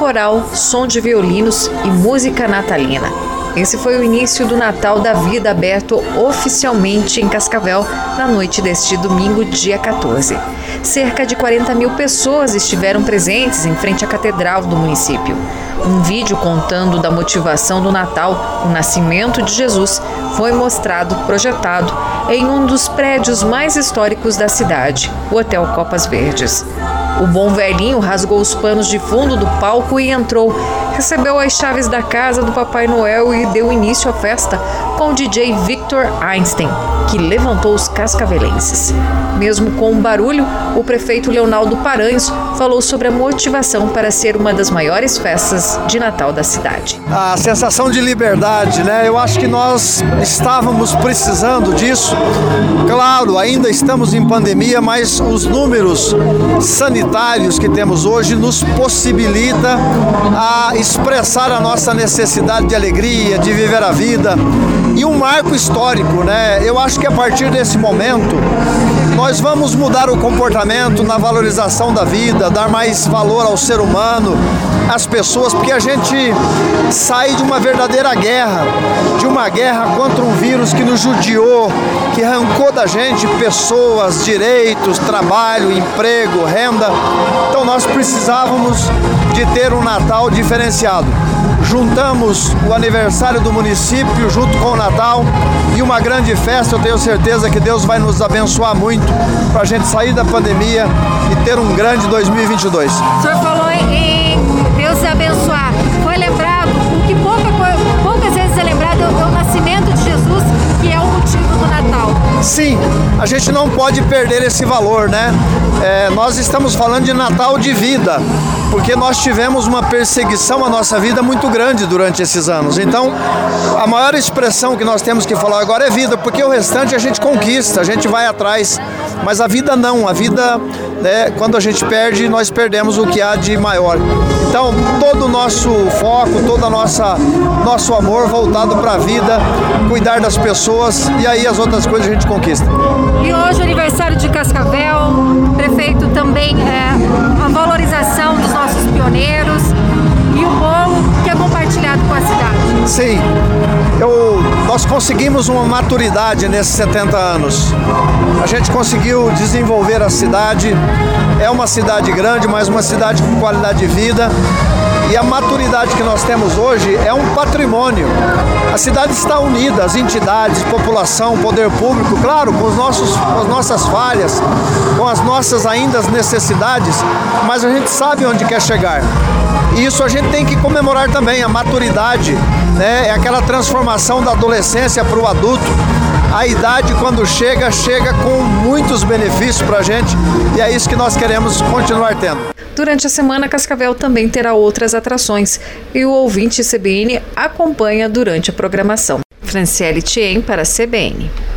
coral, som de violinos e música natalina. Esse foi o início do Natal da Vida, aberto oficialmente em Cascavel na noite deste domingo, dia 14. Cerca de 40 mil pessoas estiveram presentes em frente à catedral do município. Um vídeo contando da motivação do Natal, o nascimento de Jesus, foi projetado em um dos prédios mais históricos da cidade, o Hotel Copas Verdes. O bom velhinho rasgou os panos de fundo do palco e entrou. Recebeu as chaves da casa do Papai Noel e deu início à festa com o DJ Victor Einstein, que levantou os cascavelenses. Mesmo com o barulho, o prefeito Leonardo Paranhos falou sobre a motivação para ser uma das maiores festas de Natal da cidade. A sensação de liberdade, né? Eu acho que nós estávamos precisando disso. Claro, ainda estamos em pandemia, mas os números sanitários que temos hoje nos possibilita a expressar a nossa necessidade de alegria, de viver a vida. E um marco histórico, né? Eu acho que a partir desse momento nós vamos mudar o comportamento na valorização da vida, dar mais valor ao ser humano, às pessoas, porque a gente sai de uma verdadeira guerra, de uma guerra contra um vírus que nos judiou, que arrancou da gente pessoas, direitos, trabalho, emprego, renda. Então nós precisávamos de ter um Natal diferenciado. Juntamos o aniversário do município junto com o Natal e uma grande festa. Eu tenho certeza que Deus vai nos abençoar muito para a gente sair da pandemia e ter um grande 2022. O senhor falou em Deus abençoar. Foi lembrado, o que poucas vezes é lembrado, é o nascimento de Jesus, que é o motivo do Natal. Sim, a gente não pode perder esse valor, né? Nós estamos falando de Natal de vida, porque nós tivemos uma perseguição à nossa vida muito grande durante esses anos. Então, a maior expressão que nós temos que falar agora é vida, porque o restante a gente conquista, a gente vai atrás, mas a vida não, a vida, né, quando a gente perde, nós perdemos o que há de maior. Então, todo o nosso foco, todo o nosso amor voltado para a vida, cuidar das pessoas, e aí as outras coisas a gente conquista. E hoje, aniversário de Cascavel, prefeito, também a valorização dos nossos pioneiros e o bolo que é compartilhado com a cidade. Sim, nós conseguimos uma maturidade nesses 70 anos. A gente conseguiu desenvolver a cidade. É uma cidade grande, mas uma cidade com qualidade de vida. E a maturidade que nós temos hoje é um patrimônio. A cidade está unida, as entidades, população, poder público, claro, com as nossas falhas, com as nossas ainda necessidades, mas a gente sabe onde quer chegar. E isso a gente tem que comemorar também, a maturidade, né? É aquela transformação da adolescência para o adulto. A idade, quando chega com muitos benefícios para a gente, e é isso que nós queremos continuar tendo. Durante a semana, Cascavel também terá outras atrações e o ouvinte CBN acompanha durante a programação. Franciele Thiem para a CBN.